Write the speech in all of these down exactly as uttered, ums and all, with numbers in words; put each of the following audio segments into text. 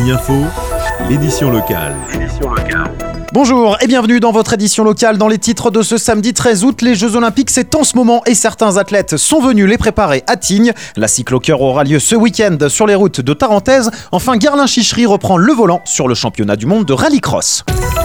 Tignes Info, l'édition locale. Bonjour et bienvenue dans votre édition locale. Dans les titres de ce samedi treize août, les Jeux Olympiques c'est en ce moment et certains athlètes sont venus les préparer à Tignes. La cyclo-cœur aura lieu ce week-end sur les routes de Tarentaise. Enfin, Garlin-Chichery reprend le volant sur le championnat du monde de rallycross.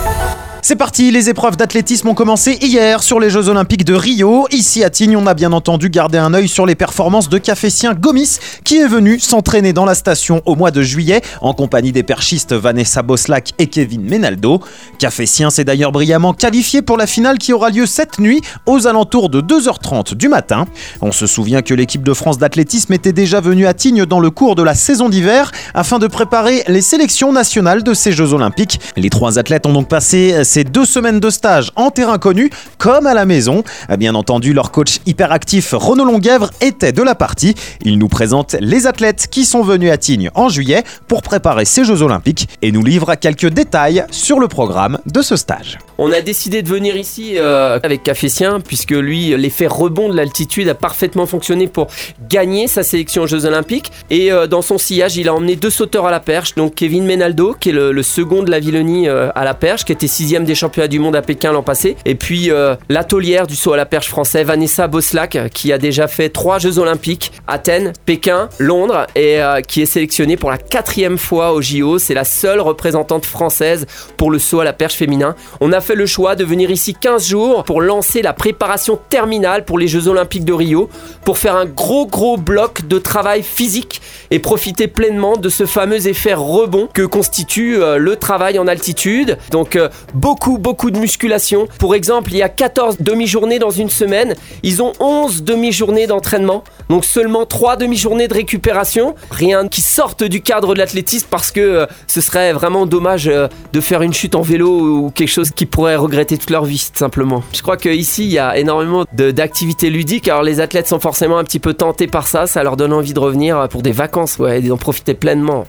C'est parti, les épreuves d'athlétisme ont commencé hier sur les Jeux Olympiques de Rio. Ici à Tignes, on a bien entendu gardé un œil sur les performances de Cafétien Gomis qui est venu s'entraîner dans la station au mois de juillet en compagnie des perchistes Vanessa Boslac et Kevin Menaldo. Cafétien s'est d'ailleurs brillamment qualifié pour la finale qui aura lieu cette nuit aux alentours de deux heures trente du matin. On se souvient que l'équipe de France d'athlétisme était déjà venue à Tignes dans le cours de la saison d'hiver afin de préparer les sélections nationales de ces Jeux Olympiques. Les trois athlètes ont donc passé ces deux semaines de stage en terrain connu comme à la maison. Bien entendu, leur coach hyperactif Renaud Longuèvre était de la partie. Il nous présente les athlètes qui sont venus à Tignes en juillet pour préparer ces Jeux Olympiques et nous livre quelques détails sur le programme de ce stage. On a décidé de venir ici euh, avec Cafétien puisque lui, l'effet rebond de l'altitude a parfaitement fonctionné pour gagner sa sélection aux Jeux Olympiques. Et euh, dans son sillage, il a emmené deux sauteurs à la perche, donc Kevin Menaldo qui est le, le second de la Villenie euh, à la perche, qui était sixième des championnats du monde à Pékin l'an passé, et puis euh, la taulière du saut à la perche français Vanessa Boslac qui a déjà fait trois Jeux Olympiques, Athènes, Pékin, Londres, et euh, qui est sélectionnée pour la quatrième fois au J O. C'est la seule représentante française pour le saut à la perche féminin. On a fait le choix de venir ici quinze jours pour lancer la préparation terminale pour les Jeux Olympiques de Rio, pour faire un gros gros bloc de travail physique et profiter pleinement de ce fameux effet rebond que constitue euh, le travail en altitude. Donc euh, beaucoup beaucoup de musculation. Pour exemple, il y a quatorze demi-journées dans une semaine. Ils ont onze demi-journées d'entraînement. Donc seulement trois demi-journées de récupération. Rien qui sorte du cadre de l'athlétisme parce que euh, ce serait vraiment dommage euh, de faire une chute en vélo ou quelque chose qu'ils pourraient regretter toute leur vie, simplement. Je crois qu'ici, il y a énormément de, d'activités ludiques. Alors les athlètes sont forcément un petit peu tentés par ça. Ça leur donne envie de revenir pour des vacances, ouais, et d'en profiter pleinement.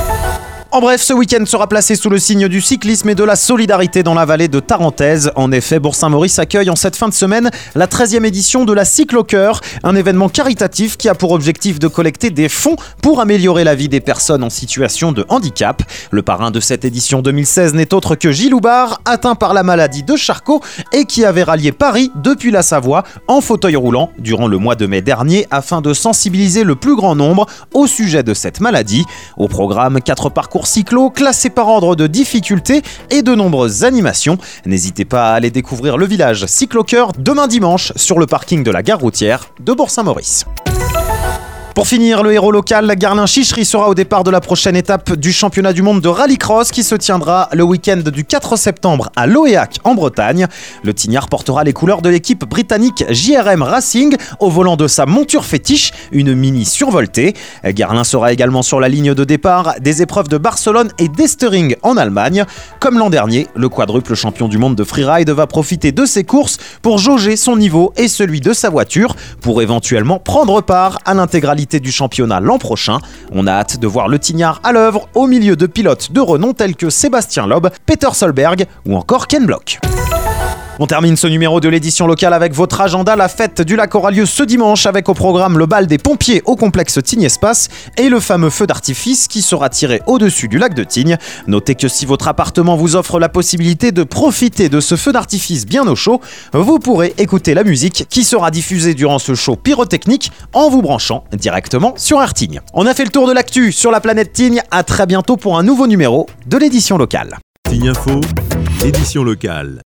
En bref, ce week-end sera placé sous le signe du cyclisme et de la solidarité dans la vallée de Tarentaise. En effet, Bourg-Saint-Maurice accueille en cette fin de semaine la treizième édition de la Cyclo-Cœur, un événement caritatif qui a pour objectif de collecter des fonds pour améliorer la vie des personnes en situation de handicap. Le parrain de cette édition deux mille seize n'est autre que Gilles Houbard, atteint par la maladie de Charcot et qui avait rallié Paris depuis la Savoie en fauteuil roulant durant le mois de mai dernier afin de sensibiliser le plus grand nombre au sujet de cette maladie. Au programme, quatre parcours cyclo classés par ordre de difficulté et de nombreuses animations. N'hésitez pas à aller découvrir le village Cyclo-Cœur demain dimanche sur le parking de la gare routière de Bourg-Saint-Maurice. Pour finir, le héros local, Garlin-Chichery, sera au départ de la prochaine étape du championnat du monde de rallycross qui se tiendra le week-end du quatre septembre à Loéac en Bretagne. Le Tignard portera les couleurs de l'équipe britannique J R M Racing au volant de sa monture fétiche, une mini survoltée. Garlin sera également sur la ligne de départ des épreuves de Barcelone et d'Estering en Allemagne. Comme l'an dernier, le quadruple champion du monde de freeride va profiter de ses courses pour jauger son niveau et celui de sa voiture pour éventuellement prendre part à l'intégralité du championnat l'an prochain. On a hâte de voir le Tignard à l'œuvre au milieu de pilotes de renom tels que Sébastien Loeb, Peter Solberg ou encore Ken Block. On termine ce numéro de l'édition locale avec votre agenda. La fête du lac aura lieu ce dimanche avec au programme le bal des pompiers au complexe Tignes Espace et le fameux feu d'artifice qui sera tiré au-dessus du lac de Tignes. Notez que si votre appartement vous offre la possibilité de profiter de ce feu d'artifice bien au chaud, vous pourrez écouter la musique qui sera diffusée durant ce show pyrotechnique en vous branchant directement sur Air Tignes. On a fait le tour de l'actu sur la planète Tignes. À très bientôt pour un nouveau numéro de l'édition locale. Tignes Info, l'édition locale.